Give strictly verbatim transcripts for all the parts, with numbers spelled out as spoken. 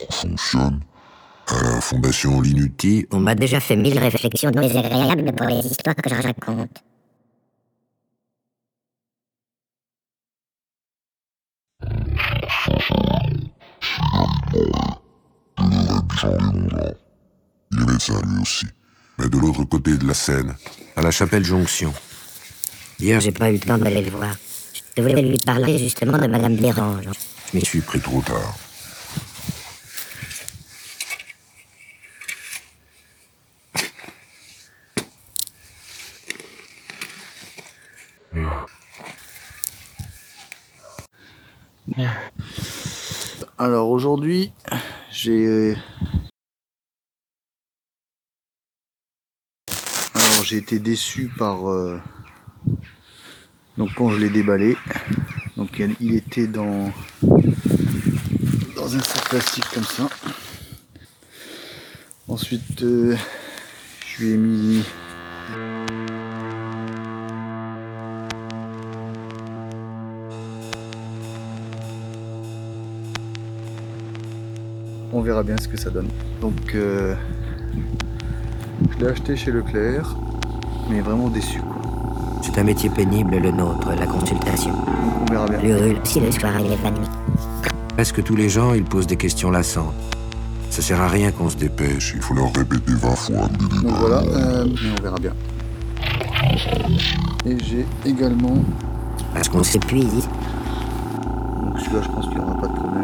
fonctionne à la Fondation Linuti. On m'a déjà fait mille réflexions désagréables pour les histoires que je raconte. Il y avait ça lui aussi. Mais de l'autre côté de la Seine, à la Chapelle Jonction. Hier, j'ai pas eu le temps d'aller le voir. Je voulais lui parler justement de Madame Bérange. Je m'y suis pris trop tard. Alors aujourd'hui, j'ai alors j'ai été déçu par euh... donc quand je l'ai déballé. Donc il était dans dans un sac plastique comme ça. Ensuite, euh, je lui ai mis on verra bien ce que ça donne. Donc euh, je l'ai acheté chez Leclerc, mais vraiment déçu quoi. C'est un métier pénible le nôtre, la consultation. Donc on verra bien. L'urule, si le soir il est vanille. Presque tous les gens, ils posent des questions lassantes. Ça sert à rien qu'on se dépêche, il faut leur répéter vingt fois. Donc voilà, euh, mais on verra bien. Et j'ai également... Parce qu'on s'épuise. Donc celui-là, je pense qu'il n'y aura pas de problème.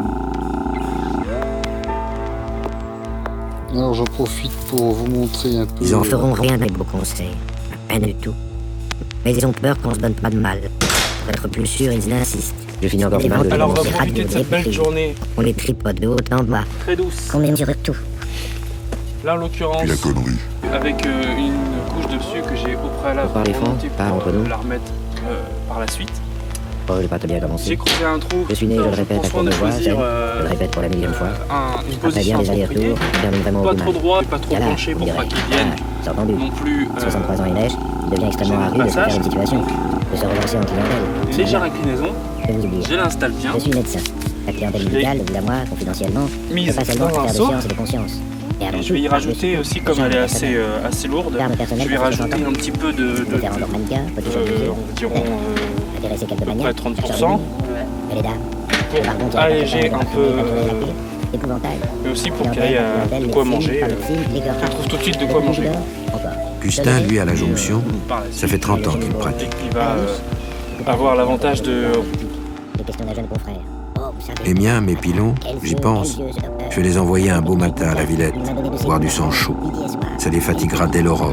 Alors j'en profite pour vous montrer un peu... Ils en feront rien avec vos conseils. Rien du tout. Mais ils ont peur qu'on se donne pas de mal. Pour être plus sûr, ils insistent. Je finis encore mal de Alors on va profiter de cette belle journée. On les tripote de haut en bas. Très douce. Qu'on mesure tout. Là en l'occurrence, la connerie. Avec euh, une couche dessus que j'ai au préalable pour euh, la remettre euh, par la suite. Oh, j'ai pas très bien commencé. J'ai creusé un trou. Je suis né, je le répète à de voix, je euh, le répète pour la millième fois. Un, une Après bien les allers-retours, pas trop droit, pas trop penché pour pas qu'il vienne. C'est entendu. Non plus. Euh, soixante-trois ans et neige, il devient extrêmement aride de se faire une situation. De se relancer en clientèle. Légère inclinaison. Je vous oublie. Je l'installe bien. Je suis médecin. La clientèle médicale, vous à moi, confidentiellement, mise pas seulement dans un faire de seau. science et de conscience. Et Et je vais y rajouter aussi, comme elle est assez, euh, assez lourde, je vais rajouter un petit peu de, de, de euh, environ euh, à peu près trente pour cent pour alléger un peu, euh, mais aussi pour qu'il y ait euh, de quoi manger. On trouve tout de suite de quoi manger. Custin, lui, à la Jonction, ça fait trente ans qu'il pratique. Il va euh, avoir l'avantage de... Les miens, mes pilons, j'y pense. Je vais les envoyer un beau matin à la Villette, boire du sang chaud. Ça les fatiguera dès l'aurore.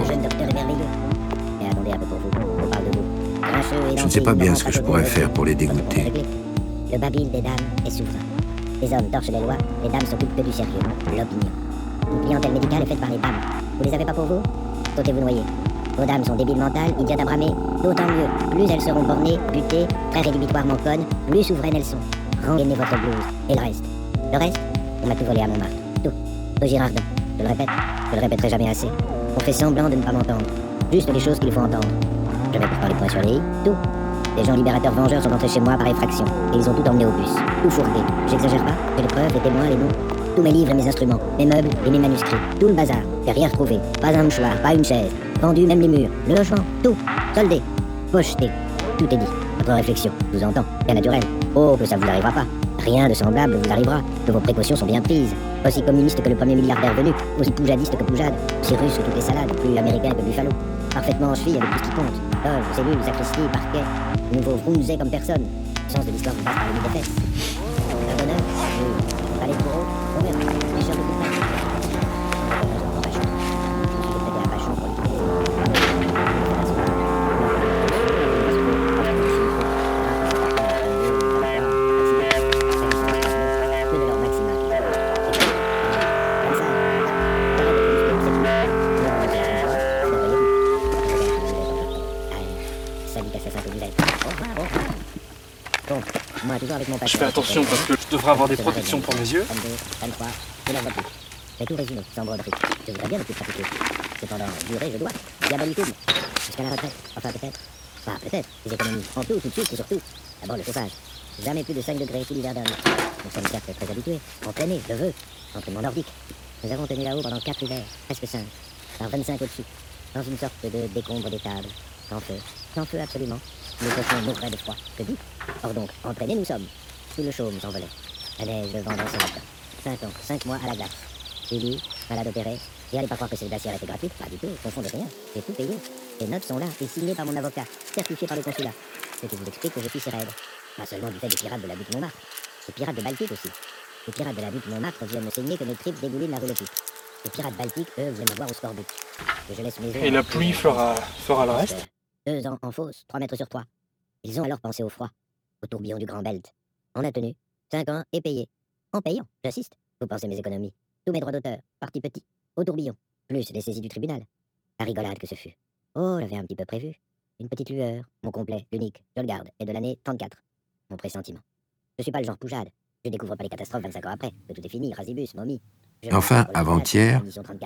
Je ne sais pas bien ce que je pourrais faire pour les dégoûter. Le babil des dames est souverain. Les hommes torchent les lois, les dames s'occupent que du sérieux, l'opinion. Une clientèle médicale est faite par les dames. Vous les avez pas pour vous? Sautez-vous noyer. Vos dames sont débiles mentales, idiotes à bramer, d'autant mieux. Plus elles seront bornées, butées, très rédhibitoirement connes, plus souveraines elles sont. Rengainez votre blouse. Et le reste? Le reste? On m'a tout volé à Montmartre. Tout. Tout Girardin. Je le répète, je le répéterai jamais assez. On fait semblant de ne pas m'entendre. Juste les choses qu'il faut entendre. Je mets pourtant les points sur les i. Tout. Des gens libérateurs vengeurs sont entrés chez moi par effraction. Et ils ont tout emmené au bus. Tout fourgué. J'exagère pas. J'ai les preuves, les témoins, les noms. Tous mes livres et mes instruments. Mes meubles et mes manuscrits. Tout le bazar. J'ai rien retrouvé. Pas un mouchoir, pas une chaise. Vendu même les murs. Le logement. Tout. Soldé. Pocheté. Tout est dit. Votre réflexion. Je vous entends. Bien naturel. Oh, que ça vous arrivera pas. Rien de semblable vous arrivera. Que vos précautions sont bien prises. Aussi communiste que le premier milliardaire venu. Aussi poujadiste que poujade. Aussi russe que toutes les salades. Plus américain que Buffalo. Parfaitement en cheville avec tout ce qui compte. Loges, cellules, sacristie, parquet. Nouveau frunzé comme personne. Le sens de l'histoire vous passe par les mille défaites. Un bonheur, oui. Palais de bourreau, on verra. Les chers de tout le temps. Je suis prêté à Pachon pour l'utiliser. Que de leur maximal. Comme ça, arrête de Je fais attention parce que je devrais avoir des protections pour mes yeux. vingt-trois, je la vois plus. C'est tout résumé, sans broderie. Je voudrais bien ne plus pratiquer. Cependant, durer, je dois. Diabolitisme. Jusqu'à la retraite. Enfin, peut-être. Enfin, peut-être. Les économies. En tout, tout de suite et surtout. D'abord, le chauffage. Jamais plus de cinq degrés sous l'hiver d'homme. Nous sommes certes très habitués. Entraînés, je veux. Entraînement nordique. Nous avons tenu là-haut pendant quatre hivers, presque cinq, par vingt-cinq au-dessus, dans une sorte de décombre d'étable, sans feu, sans feu absolument. Nous cochons mourraient de froid, que dit. Or donc, entraînés nous sommes. Sous le chaume s'envolait. La neige, le vent dansait là-dedans. Cinq ans, cinq mois à la glace. Suivi, malade opéré. Et allez pas croire que cette glacière était gratuite, pas du tout, au fond de rien. J'ai tout payé. Les notes sont là et signées par mon avocat, certifiées par le consulat. Ce qui vous explique que je suis raide. Pas seulement du fait des pirates de la butte Montmartre, des pirates de Baltique aussi. Les pirates de la butte Montmartre viennent me saigner que mes tripes dégoulinent la roulotique. Les pirates baltiques, eux, viennent me voir au scorbut. Que je laisse mes Et la pluie fera, fera le reste. Deux ans en fosse, trois mètres sur trois. Ils ont alors pensé au froid, au tourbillon du Grand Belt. On a tenu, cinq ans et payé. En payant, j'insiste. Vous pensez mes économies. Tous mes droits d'auteur, parti petit, au tourbillon, plus les saisies du tribunal. La rigolade que ce fut. Oh, j'avais un petit peu prévu. Une petite lueur, mon complet, l'unique, je le garde, est de l'année trente-quatre. Mon pressentiment. Je suis pas le genre poujade. Je découvre pas les catastrophes vingt-cinq ans après, que tout est fini, rasibus, momie. Je enfin, avant-hier,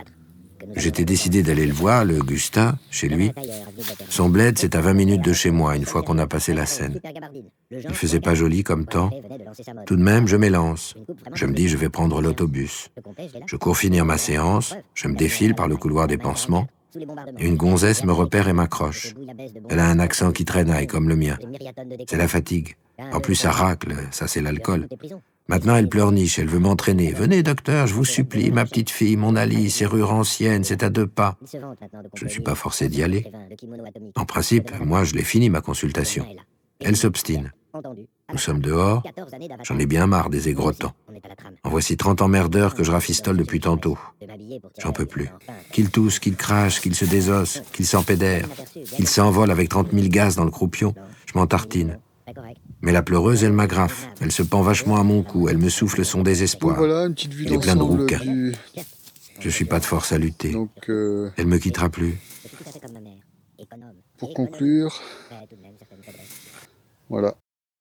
j'étais décidé d'aller le voir, le Gustin, chez lui. Son bled, c'est à vingt minutes de chez moi, une fois qu'on a passé la Seine. Il faisait pas joli comme temps. Tout de même, je m'élance. Je me dis, je vais prendre l'autobus. Je cours finir ma séance, je me défile par le couloir des pansements, et une gonzesse me repère et m'accroche. Elle a un accent qui traînaille comme le mien. C'est la fatigue. En plus, ça racle, ça c'est l'alcool. Maintenant, elle pleurniche, elle veut m'entraîner. « Venez, docteur, je vous supplie, ma petite fille, mon Alice, serrure ancienne, c'est à deux pas. » Je ne suis pas forcé d'y aller. En principe, moi, je l'ai fini, ma consultation. Elle s'obstine. Nous sommes dehors, j'en ai bien marre des égrotants. En voici trente emmerdeurs que je rafistole depuis tantôt. J'en peux plus. Qu'ils toussent, qu'ils crachent, qu'ils se désossent, qu'ils s'empédèrent, qu'ils s'envolent avec trente mille gaz dans le croupion, je m'en tartine. Mais la pleureuse, elle m'agrafe. Elle se pend vachement à mon cou. Elle me souffle son désespoir. Donc voilà, une petite vue Il est plein de d'ensemble rouquins. du... Je suis pas de force à lutter. Donc, euh, Elle me quittera plus. pour conclure, voilà.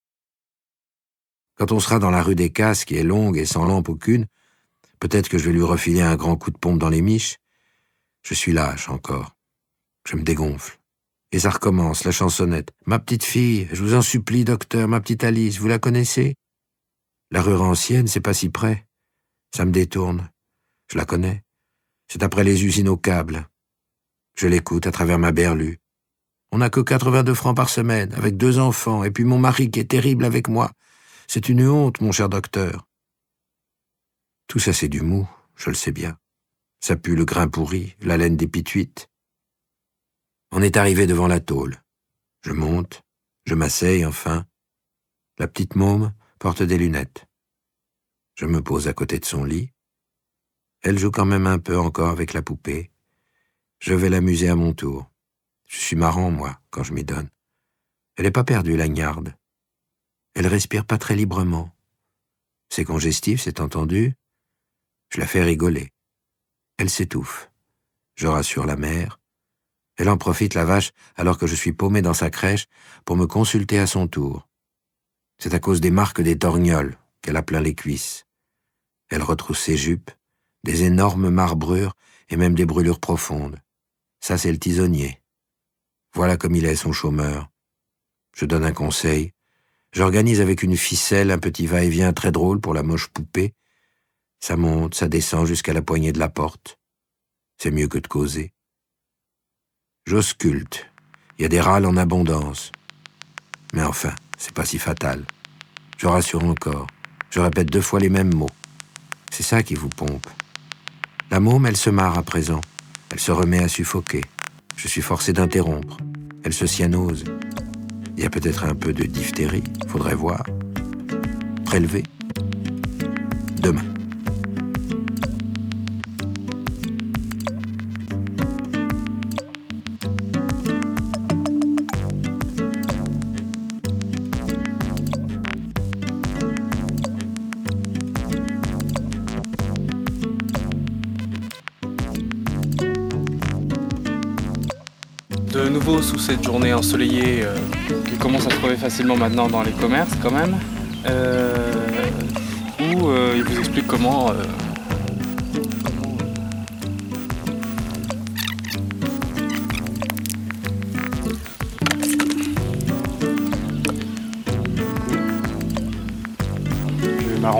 Quand on sera dans la rue des Casses, qui est longue et sans lampe aucune, peut-être que je vais lui refiler un grand coup de pompe dans les miches. Je suis lâche encore. Je me dégonfle. Et ça recommence, la chansonnette. « Ma petite fille, je vous en supplie, docteur, ma petite Alice, vous la connaissez ?» La rue ancienne, c'est pas si près. Ça me détourne. Je la connais. C'est après les usines au câble. Je l'écoute à travers ma berlue. On n'a que quatre-vingt-deux francs par semaine, avec deux enfants, et puis mon mari qui est terrible avec moi. C'est une honte, mon cher docteur. Tout ça, c'est du mou, je le sais bien. Ça pue le grain pourri, la laine des pituites. On est arrivé devant la tôle. Je monte, je m'asseye enfin. La petite môme porte des lunettes. Je me pose à côté de son lit. Elle joue quand même un peu encore avec la poupée. Je vais l'amuser à mon tour. Je suis marrant, moi, quand je m'y donne. Elle n'est pas perdue, la gnarde. Elle respire pas très librement. C'est congestif, c'est entendu. Je la fais rigoler. Elle s'étouffe. Je rassure la mère. Elle en profite, la vache, alors que je suis paumé dans sa crèche, pour me consulter à son tour. C'est à cause des marques des torgnoles qu'elle a plein les cuisses. Elle retrousse ses jupes, des énormes marbrures et même des brûlures profondes. Ça, c'est le tisonnier. Voilà comme il est, son chômeur. Je donne un conseil. J'organise avec une ficelle un petit va-et-vient très drôle pour la moche poupée. Ça monte, ça descend jusqu'à la poignée de la porte. C'est mieux que de causer. J'ausculte. Il y a des râles en abondance. Mais enfin, c'est pas si fatal. Je rassure encore. Je répète deux fois les mêmes mots. C'est ça qui vous pompe. La môme, elle se marre à présent. Elle se remet à suffoquer. Je suis forcé d'interrompre. Elle se cyanose. Il y a peut-être un peu de diphtérie. Faudrait voir. Prélever. Demain. De nouveau sous cette journée ensoleillée euh, qui commence à se trouver facilement maintenant dans les commerces quand même, euh, où euh, il vous explique comment, euh, comment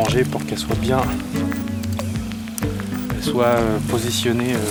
manger pour qu'elle soit bien, qu'elle soit euh, positionnée. Euh,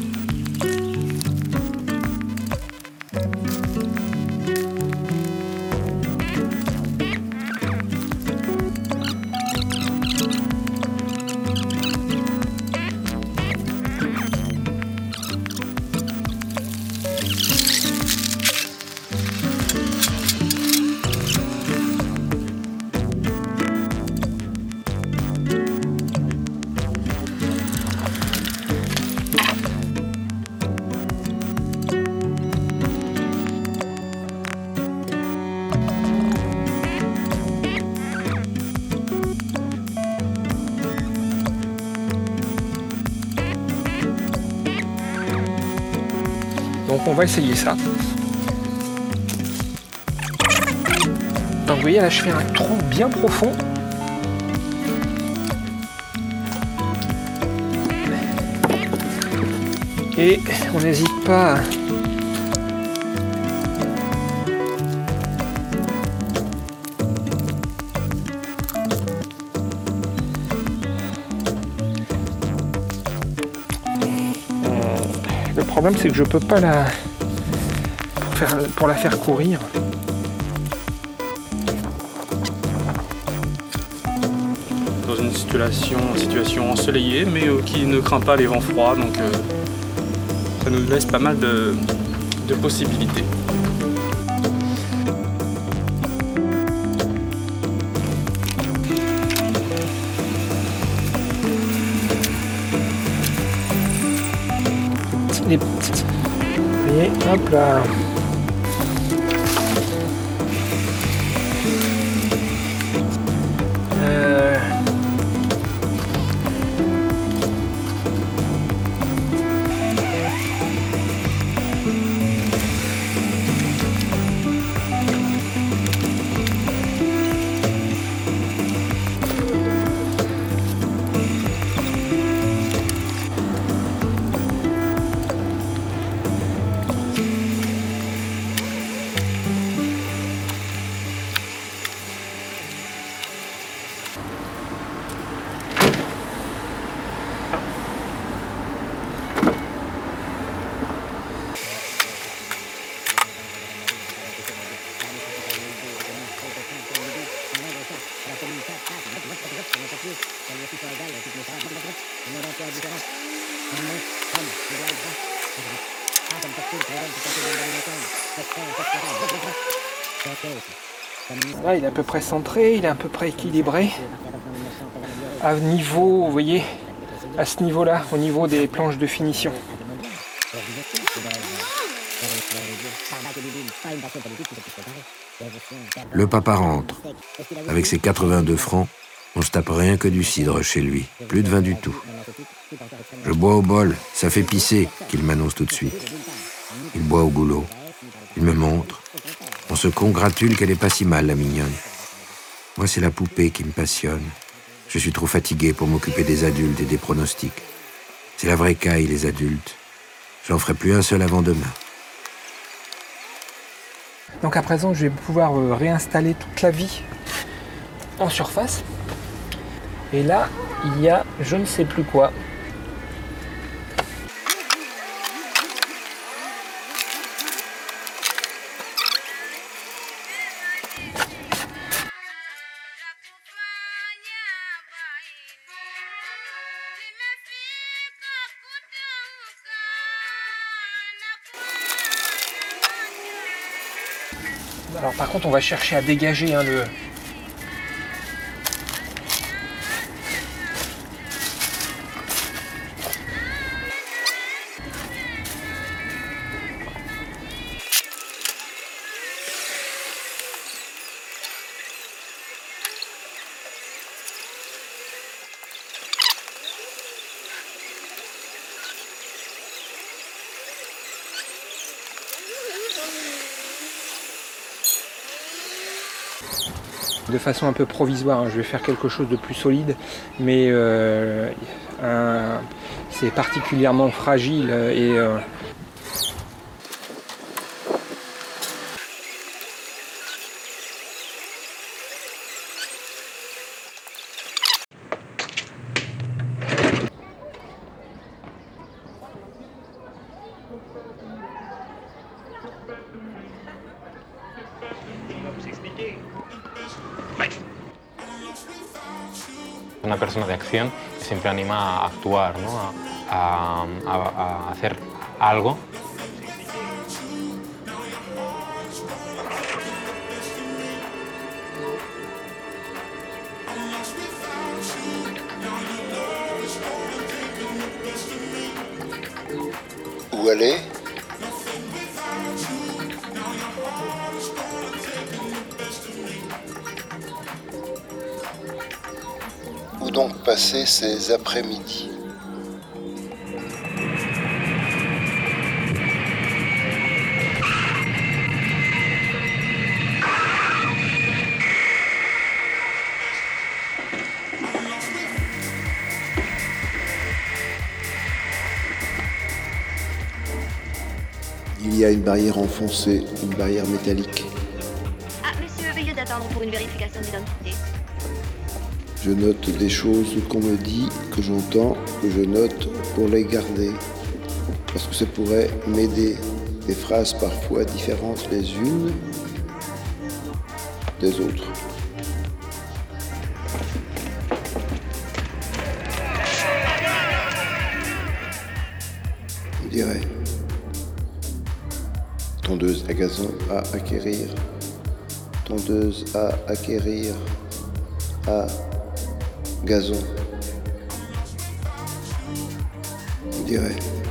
Donc on va essayer ça. Donc vous voyez là je fais un trou bien profond. Et on n'hésite pas à... Le problème c'est que je peux pas la pour, faire... pour la faire courir. Dans une situation, situation ensoleillée, mais euh, qui ne craint pas les vents froids, donc euh, ça nous laisse pas mal de, de possibilités. Les petites. Vous voyez, hop là. Euh... Là, il est à peu près centré, il est à peu près équilibré. À niveau, vous voyez, à ce niveau-là, au niveau des planches de finition. Le papa rentre. Avec ses quatre-vingt-deux francs, on se tape rien que du cidre chez lui. Plus de vin du tout. Je bois au bol, ça fait pisser, qu'il m'annonce tout de suite. Il boit au goulot. Il me montre. On se congratule qu'elle est pas si mal, la mignonne. Moi, c'est la poupée qui me passionne. Je suis trop fatigué pour m'occuper des adultes et des pronostics. C'est la vraie caille, les adultes. J'en ferai plus un seul avant demain. Donc à présent, je vais pouvoir euh, réinstaller toute la vie en surface. Et là, il y a je ne sais plus quoi. Alors par contre, on va chercher à dégager hein, le... de façon un peu provisoire, hein. Je vais faire quelque chose de plus solide, mais euh, un... c'est particulièrement fragile et euh... una persona de acción que siempre anima a actuar, ¿no? a, a, a, a hacer algo. Où aller? Où donc passer ces après-midi? Il y a une barrière enfoncée, une barrière métallique. Ah, monsieur, veuillez attendre pour une vérification d'identité. Je note des choses qu'on me dit, que j'entends, que je note pour les garder. Parce que ça pourrait m'aider. Des phrases parfois différentes les unes des autres. On dirait. Tondeuse à gazon à acquérir. Tondeuse à acquérir. À gazon. On dirait.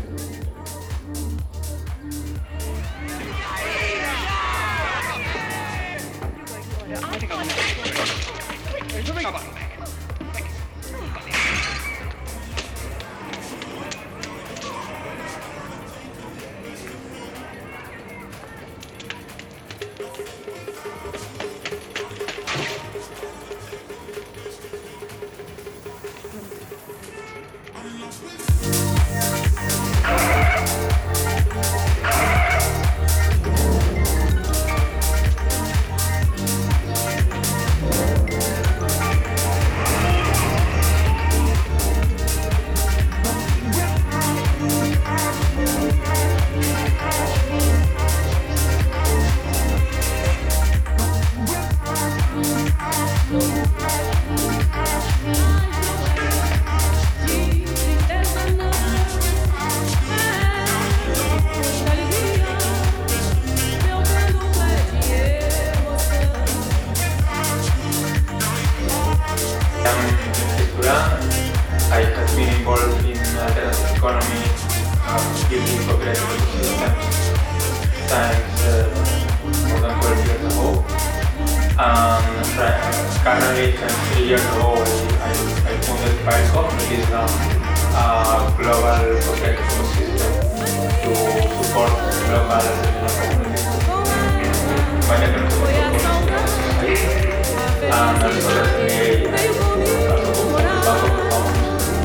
I have been involved in alternative economy, uh, building cooperative ecosystems since uh, more than twelve years ago. Um, currently, twenty years ago, I, I founded Firecop, which is um, a global cooperative ecosystem to support local communities. My network is society, and also recently I also completed the Bank of the Commons.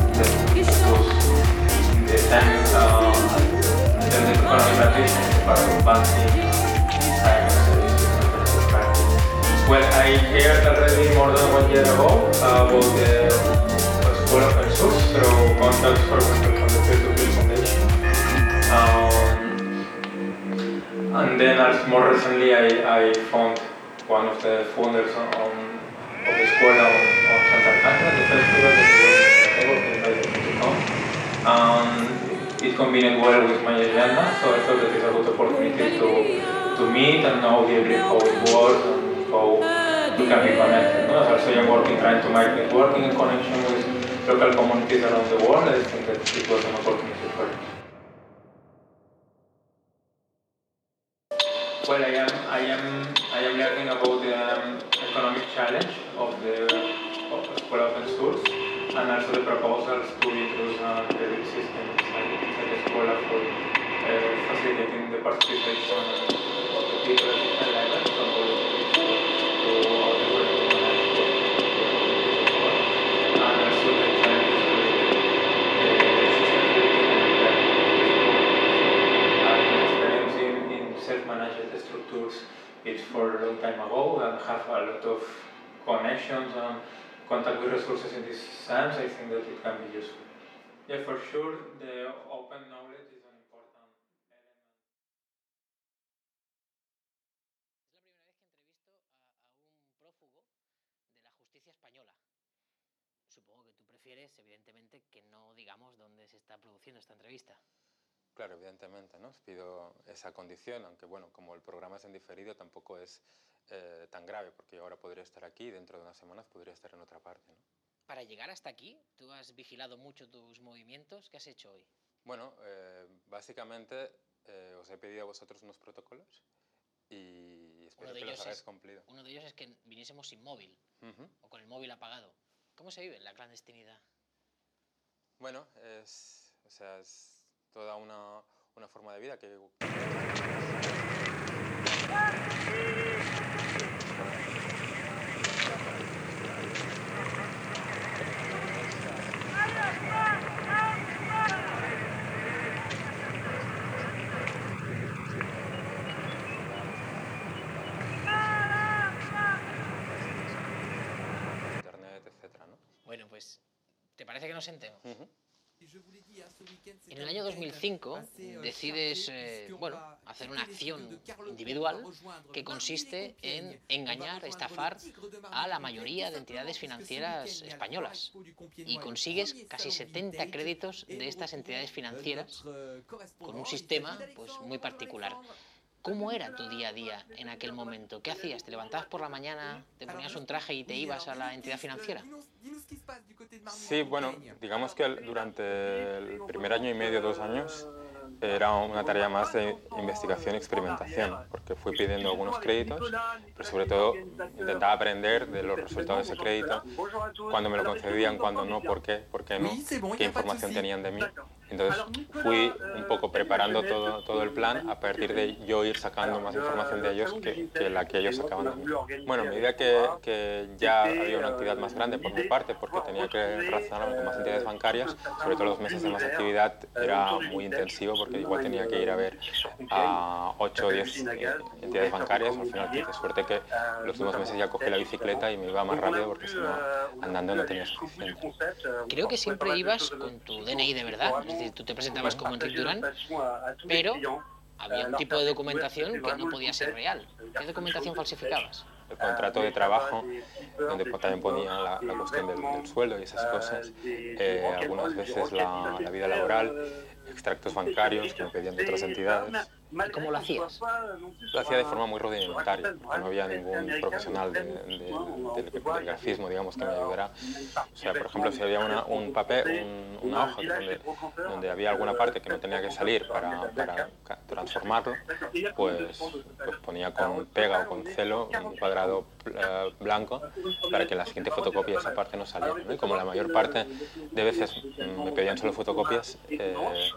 The same uh, alternative economy practice part of banking, science, services, and practice. Well, I heard already more than one year ago uh, about the School of Open Source through contacts, for example, from the Peer-to-Peer Foundation. Um, and then, as more recently, I, I found one of the founders on, on, of the school on, on Santa Alcántara, the festival that was invited me to come. Um, it combined well with my agenda, so I thought that it's a good opportunity to, to meet and know deeply how it works and how we can be connected. No? Also, I'm working, trying to make networking and connection with local communities around the world. I think that it was an opportunity for it. Well, I am, I am, I am learning about the um, economic challenge of the of the School of Open Source, and also the proposals to introduce a credit system inside the school for uh, facilitating the participation of the people at different levels, from politics to other political and also the challenges related to the sustainability and the experience in, in self-managed structures. It's for a long time ago and have a lot of connections and contact with resources in this sense. I think that it can be useful. Yeah, for sure, the open knowledge is an important element. Es la primera vez que entrevisto a, a un prófugo de la justicia española. Supongo que prefieres, evidentemente, que no digamos dónde se está produciendo esta entrevista. Claro, evidentemente, ¿no? Os pido esa condición, aunque bueno, como el programa es en diferido, tampoco es eh, tan grave, porque yo ahora podría estar aquí y dentro de unas semanas podría estar en otra parte, ¿no? Para llegar hasta aquí, ¿tú has vigilado mucho tus movimientos? ¿Qué has hecho hoy? Bueno, eh, básicamente eh, os he pedido a vosotros unos protocolos y espero que los hayáis cumplido. Uno de ellos es que viniésemos sin móvil, uh-huh. o con el móvil apagado. ¿Cómo se vive en la clandestinidad? Bueno, es, o sea, es toda una, una forma de vida que... Internet, etcétera, ¿no? Bueno, pues, ¿te parece que nos sentemos? Uh-huh. En el año dos mil cinco decides eh, bueno, hacer una acción individual que consiste en engañar, estafar a la mayoría de entidades financieras españolas y consigues casi setenta créditos de estas entidades financieras con un sistema pues, muy particular. ¿Cómo era tu día a día en aquel momento? ¿Qué hacías? ¿Te levantabas por la mañana, te ponías un traje y te ibas a la entidad financiera? Sí, bueno, digamos que durante el primer año y medio, dos años, era una tarea más de investigación y experimentación, porque fui pidiendo algunos créditos, pero sobre todo intentaba aprender de los resultados de ese crédito, cuándo me lo concedían, cuándo no, por qué, por qué no, qué información tenían de mí. Entonces fui un poco preparando todo, todo el plan a partir de yo ir sacando más información de ellos que, que la que ellos sacaban de mí. Bueno, a medida que, que ya había una actividad más grande por mi parte, porque tenía que relacionarme con más entidades bancarias, sobre todo los meses de más actividad era muy intensivo, porque igual tenía que ir a ver a ocho o diez entidades bancarias. Al final tuve suerte que los últimos meses ya cogí la bicicleta y me iba más rápido, porque si no, andando no tenía suficiente. Creo que siempre ibas con tu D N I de verdad. Es decir, tú te presentabas como Enric Duran, pero había un tipo de documentación que no podía ser real. ¿Qué documentación falsificabas? El contrato de trabajo, donde también ponía la, la cuestión del, del sueldo y esas cosas, eh, algunas veces la, la vida laboral, extractos bancarios que me pedían de otras entidades. ¿Y cómo lo hacías? Lo hacía de forma muy rudimentaria, porque no había ningún profesional de, de, de, de, del grafismo, digamos, que me ayudara. O sea, por ejemplo, si había una, un papel, un, una hoja donde, donde había alguna parte que no tenía que salir para, para transformarlo, pues, pues ponía con pega o con celo un cuadrado uh, blanco para que en la siguiente fotocopia esa parte no saliera, ¿no? Y como la mayor parte de veces me pedían solo fotocopias, eh,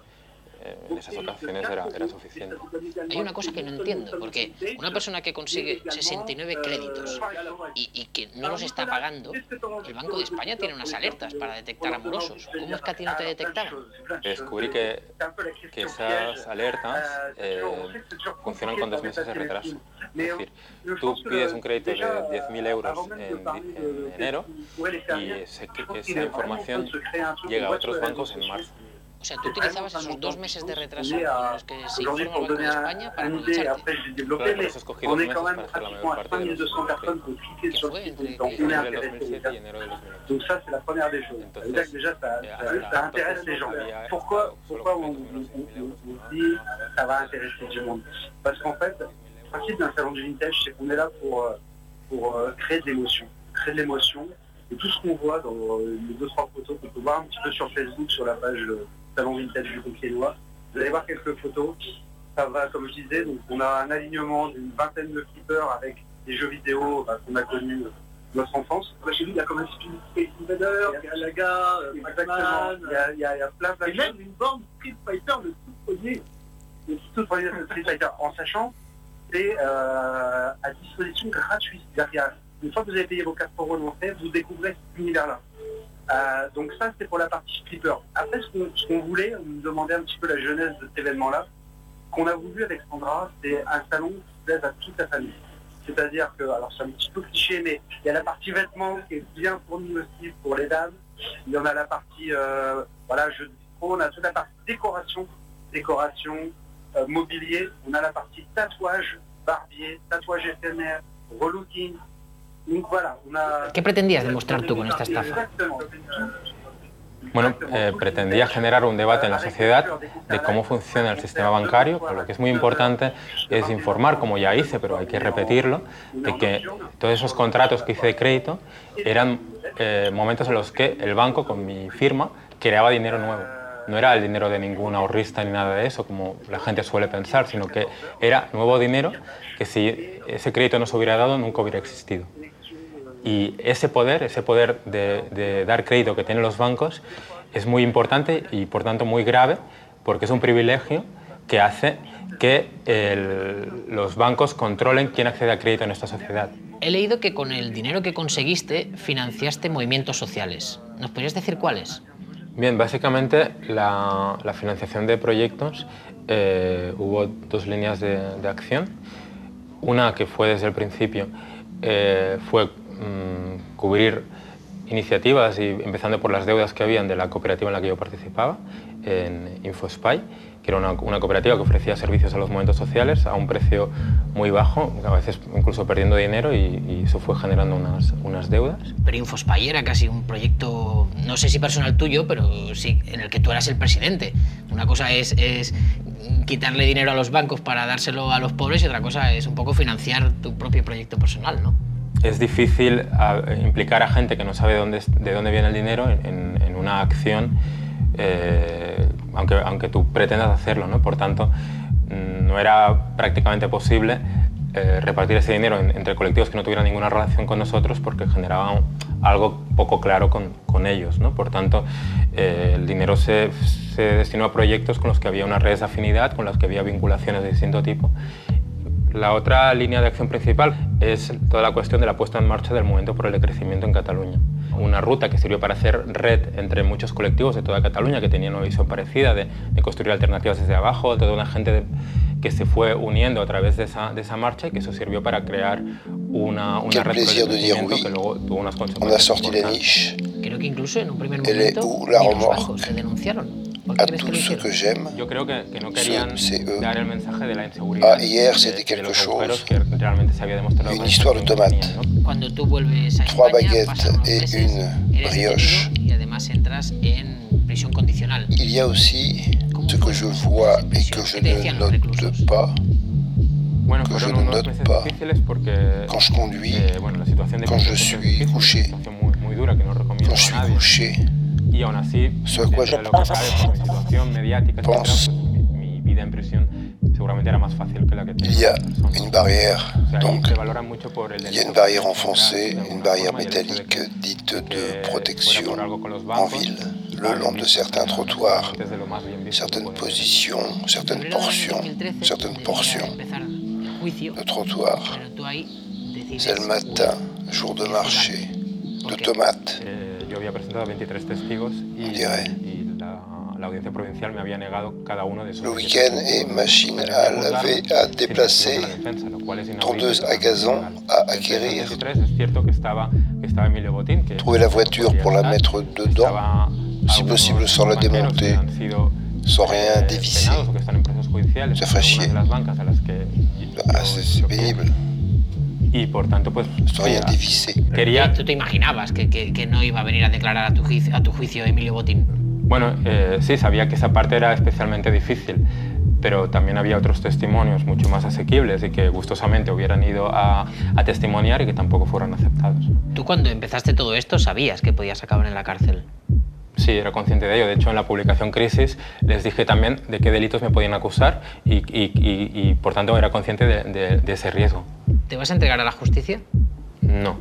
en esas ocasiones era, era suficiente. Hay una cosa que no entiendo, porque una persona que consigue sesenta y nueve créditos y, y que no los está pagando, el Banco de España tiene unas alertas para detectar a morosos. ¿Cómo es que a ti no te detectaban? Descubrí que, que esas alertas eh, funcionan con dos meses de retraso. Es decir, tú pides un crédito de diez mil euros en, en enero y ese, esa información llega a otros bancos en marzo. O sea, tú utilizabas esos dos meses de retraso con los que se informa el Banco de España para aprovecharte. Claro, por eso escogí dos meses para hacer la mayor parte de los créditos. ¿Qué fue entre enero del dos mil siete y enero del dos mil ocho? Entonces, hasta entonces había pagado solo cuatrocientos mil euros. Ça va intéresser du monde. Parce qu'en fait, le principe d'un salon du vintage, c'est qu'on est là pour, pour créer de l'émotion. Créer de l'émotion. Et tout ce qu'on voit dans les deux trois photos qu'on peut voir un petit peu sur Facebook, sur la page Salon Vintage du Compiègnois, vous allez voir quelques photos. Ça va, comme je disais, donc on a un alignement d'une vingtaine de flippers avec des jeux vidéo bah, qu'on a connus de notre enfance. Bah, chez nous, il y a comme un Space Invader, il y a Laga, euh, exactement, il y a, il y a, il y a plein plein de choses. Et même une borne Street Fighter, le tout premier, le tout premier de Street Fighter, en sachant que c'est euh, à disposition gratuite. C'est-à-dire une fois que vous avez payé vos quatre euros d'entrée, vous découvrez cet univers-là. Euh, donc ça, c'est pour la partie flipper. Après, ce qu'on ce qu'on voulait, on nous demandait un petit peu la genèse de cet événement-là. Ce qu'on a voulu avec Sandra, c'est un salon qui plaise à toute la famille. C'est-à-dire que, alors c'est un petit peu cliché, mais il y a la partie vêtements qui est bien fournie aussi pour les dames. Il y en a la partie, euh, voilà, jeux de vitraux, on a toute la partie décoration, décoration, euh, mobilier. On a la partie tatouage, barbier, tatouage éphémère, relooking. Donc voilà, on a... ¿Qué pretendías demostrar tú con esta estafa? Exactement. Bueno, eh, pretendía generar un debate en la sociedad de cómo funciona el sistema bancario, pero lo que es muy importante es informar, como ya hice, pero hay que repetirlo, de que todos esos contratos que hice de crédito eran eh, momentos en los que el banco, con mi firma, creaba dinero nuevo. No era el dinero de ningún ahorrista ni nada de eso, como la gente suele pensar, sino que era nuevo dinero que si ese crédito no se hubiera dado, nunca hubiera existido. Y ese poder, ese poder de, de dar crédito que tienen los bancos es muy importante y por tanto muy grave, porque es un privilegio que hace que el, los bancos controlen quién accede a crédito en esta sociedad. He leído que con el dinero que conseguiste financiaste movimientos sociales. ¿Nos podrías decir cuáles? Bien, básicamente la, la financiación de proyectos, eh, hubo dos líneas de, de acción. Una que fue desde el principio eh, fue mmm, cubrir iniciativas, y empezando por las deudas que habían de la cooperativa en la que yo participaba, en InfoSpy, que era una, una cooperativa que ofrecía servicios a los movimientos sociales a un precio muy bajo, a veces incluso perdiendo dinero, y, y eso fue generando unas, unas deudas. Pero InfoSpy era casi un proyecto, no sé si personal tuyo, pero sí en el que tú eras el presidente. Una cosa es, es quitarle dinero a los bancos para dárselo a los pobres y otra cosa es un poco financiar tu propio proyecto personal, ¿no? Es difícil a, implicar a gente que no sabe dónde, de dónde viene el dinero en, en una acción, eh, aunque, aunque tú pretendas hacerlo, ¿no? Por tanto, no era prácticamente posible eh, repartir ese dinero en, entre colectivos que no tuvieran ninguna relación con nosotros, porque generaba algo poco claro con, con ellos, ¿no? Por tanto, eh, el dinero se, se destinó a proyectos con los que había una red de afinidad, con los que había vinculaciones de distinto tipo. La otra línea de acción principal es toda la cuestión de la puesta en marcha del movimiento por el decrecimiento en Cataluña. Una ruta que sirvió para hacer red entre muchos colectivos de toda Cataluña que tenían una visión parecida de, de construir alternativas desde abajo, toda una gente de, que se fue uniendo a través de esa, de esa marcha, y que eso sirvió para crear una, una red por el decrecimiento que luego tuvo unas consecuencias importantes. Creo que incluso en un primer momento los bancos se denunciaron. ¿Por qué crees que lo hicieron? Yo creo que, que no querían dar el mensaje de la inseguridad, ah, hier, de, de los agujeros que realmente se había demostrado. Une histoire de tomate. Tenían, ¿no? Cuando tú vuelves a Trois España, pasan unos et meses, une eres brioche. detenido y además entras en prisión condicional. Il y a aussi ce que je vois et que je ne note pas. Bueno, que je fueron ne unos note meses pas difíciles porque quand je conduis, eh, bueno, la situación de quand je suis couché, una situación muy, muy dura que no recomiendo quand je a suis nadie. couché, Y aún así, ce à quoi je de lo que sabe por mi situación mediática, etcétera, pense, pues, mi, mi vida en prisión seguramente era más fácil que la que il tenía y a otra persona. une barrière, O sea, ahí donc se valora mucho por el il y a delito une que barrière se enfoncée, genera de une alguna barrière forma, y el hecho de métallique que- dite que de fuera protection por algo con los en bancos, ville, y le para long mí, de certains trottoirs, es de lo más bien visto que certaines puede haber. positions, certaines portions, certaines portions de trottoir. Pero tú ahí decides C'est le matin, jour de marché, de tomates. Eh, yo había presentado veintitrés testigos y, dirait. y la, la audiencia provincial me había negado cada uno de esos Le veintitrés week-end testigos. et machine Pero à hay que laver, juzgarlos à sin déplacer, testigos de la defensa, lo cual es inaudito tondeuse y à totalmente gazon ilegal. à Entre esos acquérir. veintitrés es cierto que estaba, que estaba Emilio Botín, que Trouver la voiture podía pour la estar. mettre dedans, Estaba si algunos possible sans la banqueros que démonter, han sido, sans rien eh, dévisser. penados o que están en procesos judiciales, Ça ferait algunas chier. de las bancas a las que Ah, yo c'est c'est choqué. pénible. Y por tanto, pues Sans rien eh, dévisser. quería. ¿Tú te imaginabas que, que, que no iba a venir a declarar a tu juicio, a tu juicio Emilio Botín? Bueno, eh, sí, sabía que esa parte era especialmente difícil, pero también había otros testimonios mucho más asequibles y que gustosamente hubieran ido a, a testimoniar y que tampoco fueron aceptados. Tú cuando empezaste todo esto sabías que podías acabar en la cárcel. Sí, era consciente de ello. De hecho, en la publicación Crisis les dije también de qué delitos me podían acusar y, y, y, y por tanto, era consciente de, de, de ese riesgo. ¿Te vas a entregar a la justicia? No.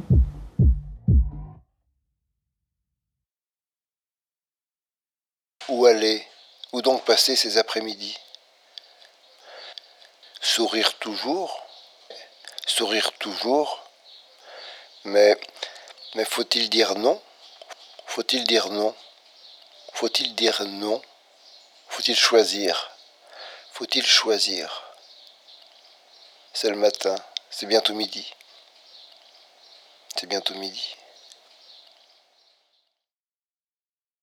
Où aller? Où donc passer ces après-midi? Sourire toujours, sourire toujours, mais, mais faut-il dire non? Faut-il dire non? Faut-il dire non? Faut-il choisir? Faut-il choisir? C'est le matin, c'est bientôt midi. C'est bientôt midi.